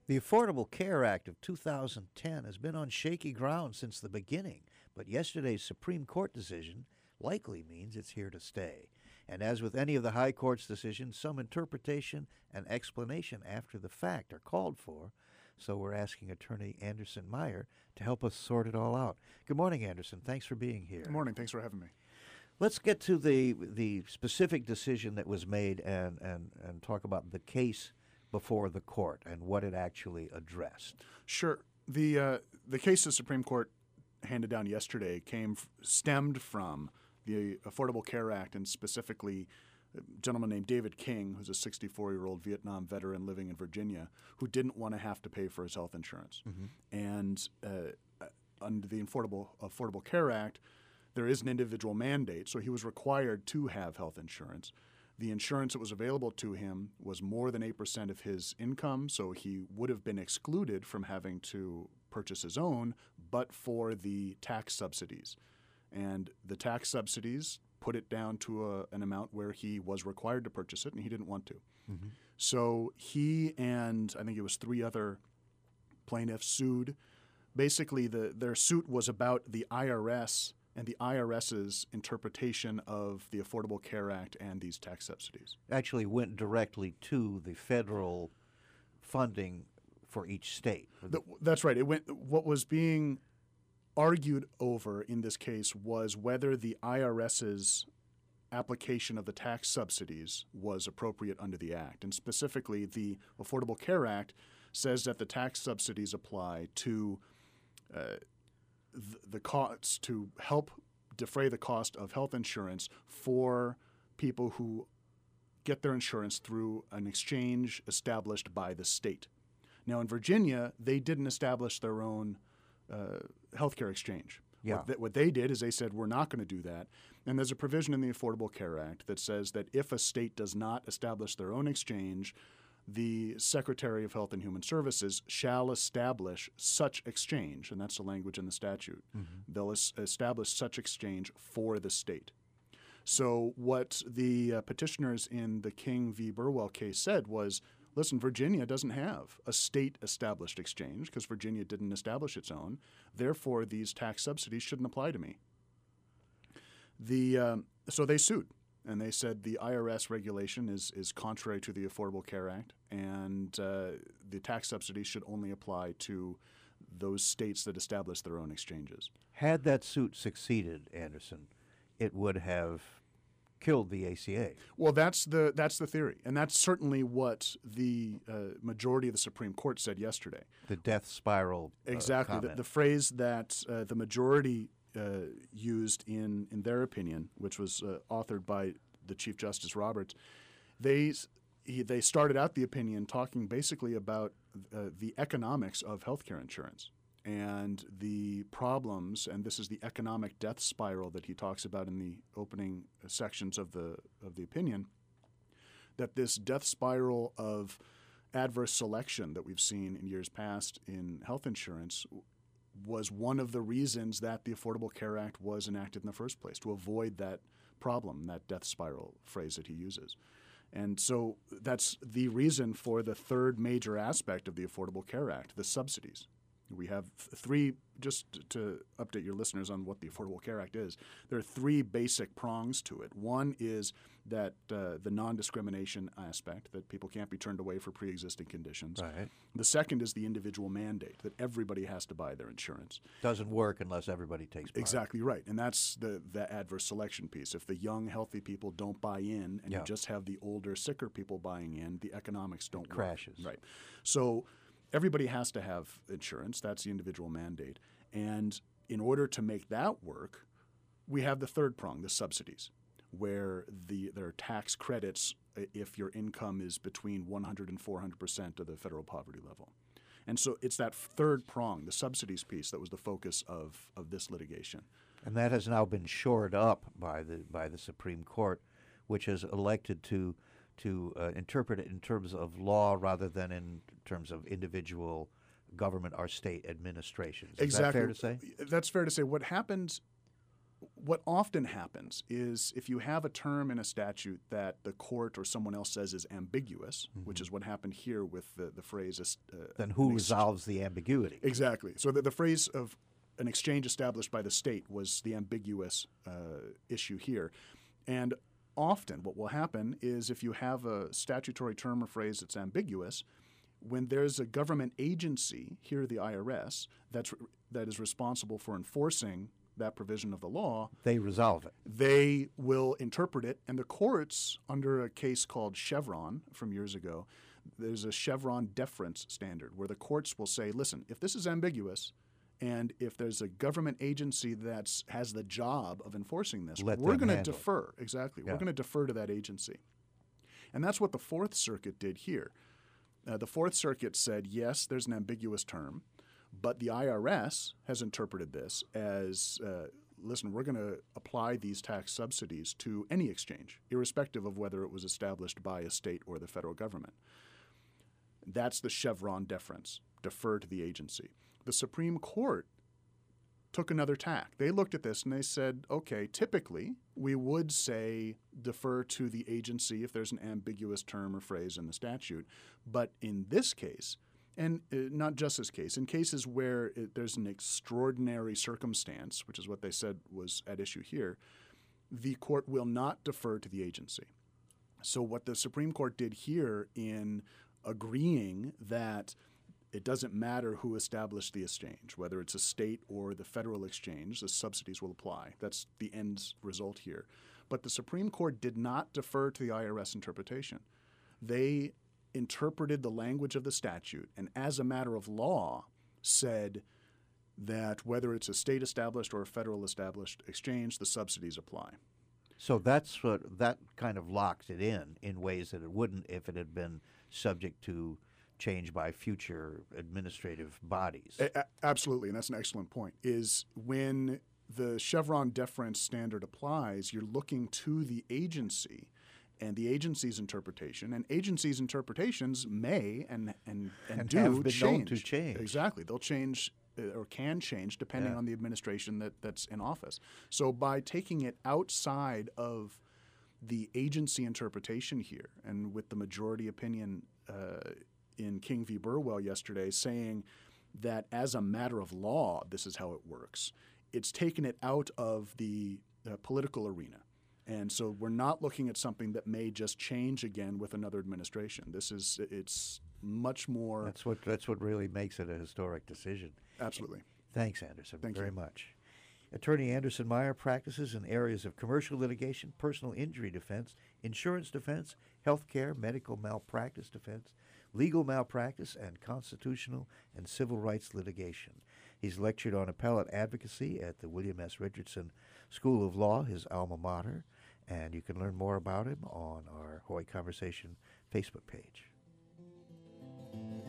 The Affordable Care Act of 2010 has been on shaky ground since the beginning, but yesterday's Supreme Court decision likely means it's here to stay. And as with any of the High Court's decisions, some interpretation and explanation after the fact are called for. So we're asking Attorney Anderson Meyer to help us sort it all out. Good morning, Anderson. Thanks for being here. Good morning. Thanks for having me. Let's get to the specific decision that was made and talk about the case before the court and what it actually addressed. Sure. The case the Supreme Court handed down yesterday stemmed from the Affordable Care Act, and specifically a gentleman named David King, who's a 64-year-old Vietnam veteran living in Virginia, who didn't want to have to pay for his health insurance. Mm-hmm. And under the Affordable Care Act, there is an individual mandate, so he was required to have health insurance. The insurance that was available to him was more than 8% of his income, so he would have been excluded from having to purchase his own, but for the tax subsidies. And the tax subsidies put it down to an amount where he was required to purchase it, and he didn't want to. Mm-hmm. So he and I think it was 3 other plaintiffs sued. Basically, their suit was about the IRS and the IRS's interpretation of the Affordable Care Act and these tax subsidies. Actually went directly to the federal funding for each state. That's right. What was being argued over in this case was whether the IRS's application of the tax subsidies was appropriate under the Act. And specifically, the Affordable Care Act says that the tax subsidies apply to the costs to help defray the cost of health insurance for people who get their insurance through an exchange established by the state. Now, in Virginia, they didn't establish their own healthcare exchange. Yeah. What they did is they said, we're not going to do that. And there's a provision in the Affordable Care Act that says that if a state does not establish their own exchange, the Secretary of Health and Human Services shall establish such exchange, and that's the language in the statute. Mm-hmm. They'll establish such exchange for the state. So what the petitioners in the King v. Burwell case said was, listen, Virginia doesn't have a state-established exchange because Virginia didn't establish its own. Therefore, these tax subsidies shouldn't apply to me. So they sued. And they said the IRS regulation is contrary to the Affordable Care Act, and the tax subsidies should only apply to those states that establish their own exchanges. Had that suit succeeded, Anderson, it would have killed the ACA. Well, that's the theory, and that's certainly what the majority of the Supreme Court said yesterday. The death spiral. Exactly. The phrase that the majority used in their opinion, which was authored by the Chief Justice Roberts, they started out the opinion talking basically about the economics of healthcare insurance and the problems, and this is the economic death spiral that he talks about in the opening sections of the opinion, that this death spiral of adverse selection that we've seen in years past in health insurance was one of the reasons that the Affordable Care Act was enacted in the first place, to avoid that problem, that death spiral phrase that he uses. And so that's the reason for the third major aspect of the Affordable Care Act, the subsidies. We have 3, just to update your listeners on what the Affordable Care Act is, there are 3 basic prongs to it. One is that the non-discrimination aspect, that people can't be turned away for pre-existing conditions. Right. The second is the individual mandate, that everybody has to buy their insurance. Doesn't work unless everybody takes part. Exactly right. And that's the adverse selection piece. If the young, healthy people don't buy in and you just have the older, sicker people buying in, the economics don't work. Crashes. Right. So everybody has to have insurance. That's the individual mandate. And in order to make that work, we have the third prong, the subsidies, where there are tax credits if your income is between 100 and 400% of the federal poverty level. And so it's that third prong, the subsidies piece, that was the focus of this litigation. And that has now been shored up by the Supreme Court, which has elected to interpret it in terms of law rather than in terms of individual government or state administrations. Is exactly. that fair to say? That's fair to say. What happened what often happens is if you have a term in a statute that the court or someone else says is ambiguous, which is what happened here with the phrase. Then who resolves the ambiguity? Exactly. So the phrase of an exchange established by the state was the ambiguous issue here. And often what will happen is if you have a statutory term or phrase that's ambiguous, when there's a government agency, here the IRS, that is responsible for enforcing that provision of the law, they resolve it. They will interpret it, and the courts, under a case called Chevron from years ago, there's a Chevron deference standard where the courts will say, listen, if this is ambiguous, and if there's a government agency that has the job of enforcing this, we're going to defer. Exactly. Yeah. We're going to defer to that agency. And that's what the Fourth Circuit did here. The Fourth Circuit said, yes, there's an ambiguous term, but the IRS has interpreted this as, listen, we're going to apply these tax subsidies to any exchange, irrespective of whether it was established by a state or the federal government. That's the Chevron deference, defer to the agency. The Supreme Court took another tack. They looked at this and they said, okay, typically we would say defer to the agency if there's an ambiguous term or phrase in the statute. But in this case, and not just this case, in cases where there's an extraordinary circumstance, which is what they said was at issue here, the court will not defer to the agency. So what the Supreme Court did here in agreeing that it doesn't matter who established the exchange, whether it's a state or the federal exchange, the subsidies will apply. That's the end result here. But the Supreme Court did not defer to the IRS interpretation. They interpreted the language of the statute and as a matter of law said that whether it's a state-established or a federal-established exchange, the subsidies apply. So that kind of locks it in ways that it wouldn't if it had been subject to change by future administrative bodies. Absolutely, and that's an excellent point, is when the Chevron deference standard applies, you're looking to the agency and the agency's interpretation, and agencies' interpretations may and do have been change. Known to change. Exactly. They'll change or can change depending on the administration that's in office. So by taking it outside of the agency interpretation here, and with the majority opinion in King v. Burwell yesterday saying that as a matter of law, this is how it works, it's taken it out of the political arena. And so we're not looking at something that may just change again with another administration. It's much more. That's what really makes it a historic decision. Absolutely. Thanks, Anderson. Thank you very much. Attorney Anderson Meyer practices in areas of commercial litigation, personal injury defense, insurance defense, health care, medical malpractice defense, legal malpractice, and constitutional and civil rights litigation. He's lectured on appellate advocacy at the William S. Richardson School of Law, his alma mater, and you can learn more about him on our Hawaii Conversation Facebook page.